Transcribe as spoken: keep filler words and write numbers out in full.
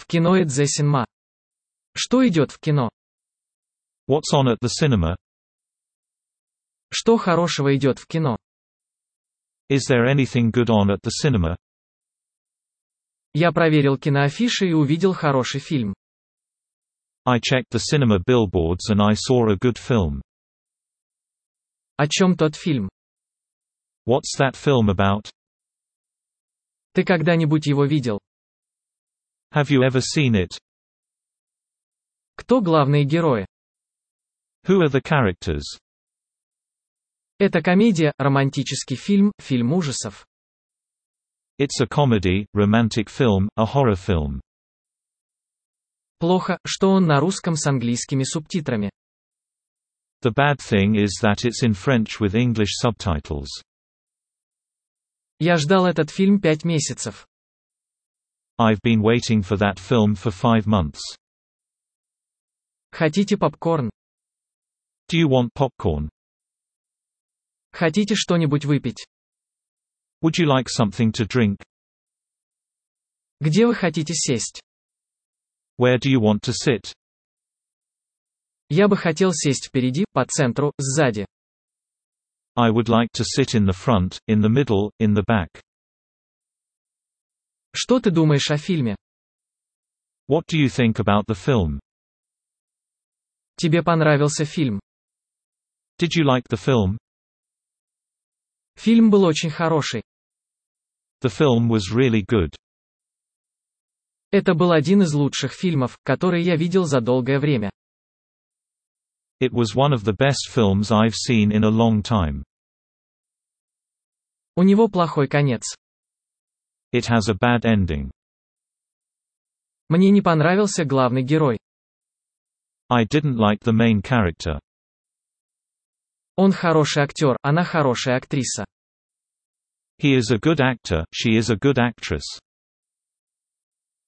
кино идет cinema? Что идет в кино? What's on at the cinema? Что хорошего идет в кино? Is there anything good on at the cinema? Я проверил киноафиши и увидел хороший фильм. I checked the cinema billboards and I saw a good film. О чем тот фильм? What's that film about? Ты когда-нибудь его видел? Have you ever seen it? Кто главные герои? Who are the characters? Это комедия, романтический фильм, фильм ужасов. It's a comedy, romantic film, a horror film. Плохо, что он на русском с английскими субтитрами. The bad thing is that it's in French with English subtitles. Я ждал этот фильм пять месяцев. I've been waiting for that film for five months. Хотите попкорн? Do you want popcorn? Хотите что-нибудь выпить? Would you like something to drink? Где вы хотите сесть? Where do you want to sit? Я бы хотел сесть впереди, по центру, сзади. I would like to sit in the front, in the middle, in the back. Что ты думаешь о фильме? What do you think about the film? Тебе понравился фильм? Did you like the film? Фильм был очень хороший. The film was really good. Это был один из лучших фильмов, которые я видел за долгое время. It was one of the best films I've seen in a long time. У него плохой конец. It has a bad ending. Мне не понравился главный герой. I didn't like the main character. Он хороший актер, она хорошая актриса. He is a good actor, she is a good actress.